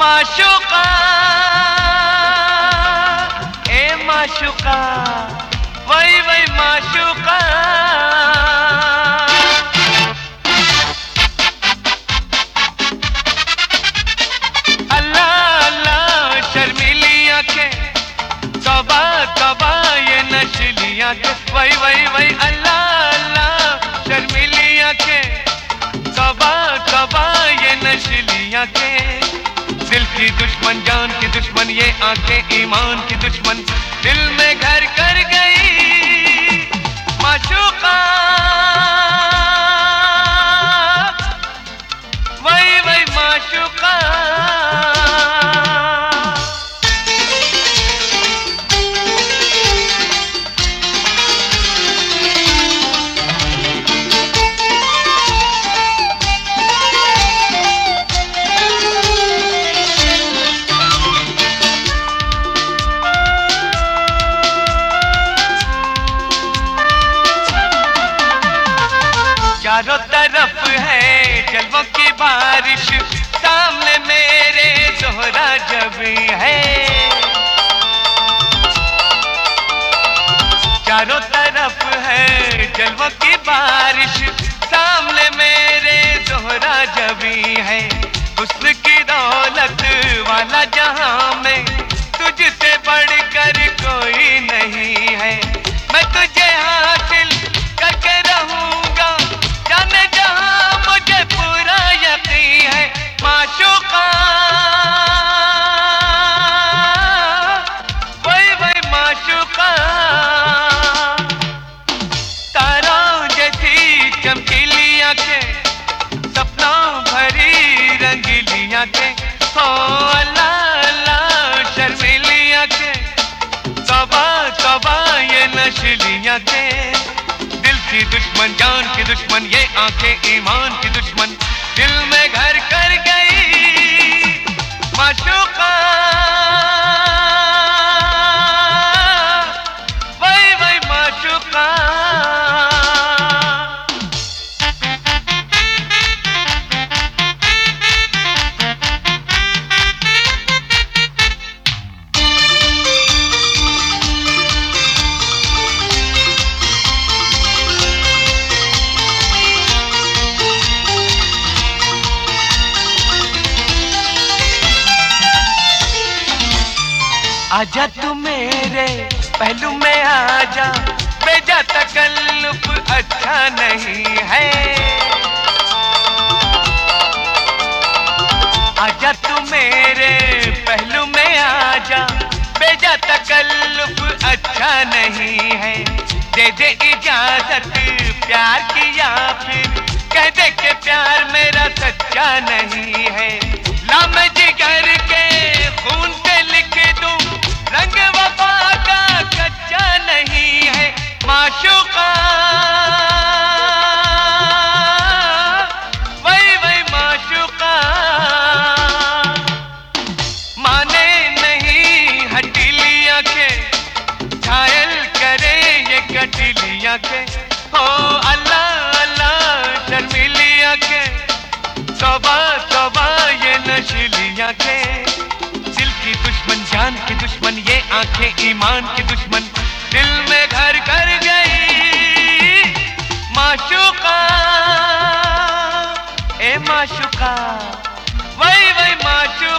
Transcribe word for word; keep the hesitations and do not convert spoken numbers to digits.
माशूका ए माशूका वही वही माशूका। अल्लाह अल्लाह शर्मीली आंखें, तौबा तौबा ये नशीली आंखें, वही वही वही अल्लाह अल्लाह शर्मीली आंखें, तौबा तौबा ये नशीली आंखें। दिल की दुश्मन जान की दुश्मन ये आंखें ईमान की दुश्मन, दिल में घर कर गई माशूका वही वही माशूका। चारों तरफ है जलवों की बारिश, सामने मेरे ज़ोहरा जब है। चारों तरफ है जलवों की बारिश, सामने मेरे ज़ोहरा जब है। हुस्न की दौलत वाला जहां में तुझसे बढ़कर कोई नहीं है। मैं तुझे हासिल करके रहूंगा जाने जहां मुझे पूरा यकीन है माशूका वही वही माशूका। तारों जैसी चमकीली आंखें, सपनों भरी रंगीली आंखें, हो अल्लाह अल्लाह शर्मीली आंखें, तौबा तौबा ये नशीली आंखें। दिल की दुश्मन जान की दुश्मन ये आंखें ईमान की दुश्मन, दिल में घर कर गई माशूका वही वही माशूका। आजा तू मेरे पहलू में आजा, बेजा तकल्लुफ अच्छा नहीं है। आजा तू मेरे पहलू में आजा, बेजा तकल्लुफ अच्छा नहीं है। दे दे इजाजत प्यार की या फिर कह दे के प्यार मेरा सच्चा नहीं है। ला मैं जिगर के खून से लिख दूं रंग वफा का कच्चा नहीं है माशूका वही वही माशूका। माने नहीं हटीली आंखें, घायल करे ये कटीली आंखें, हो अल्लाह अल्लाह शर्मीली आंखें, तौबा तौबा ये नशीली आंखें। दिल की दुश्मन जान की दुश्मन ये आंखें ईमान की दुश्मन, दिल में घर कर गई माशूका ए माशूका वही वही माशूका।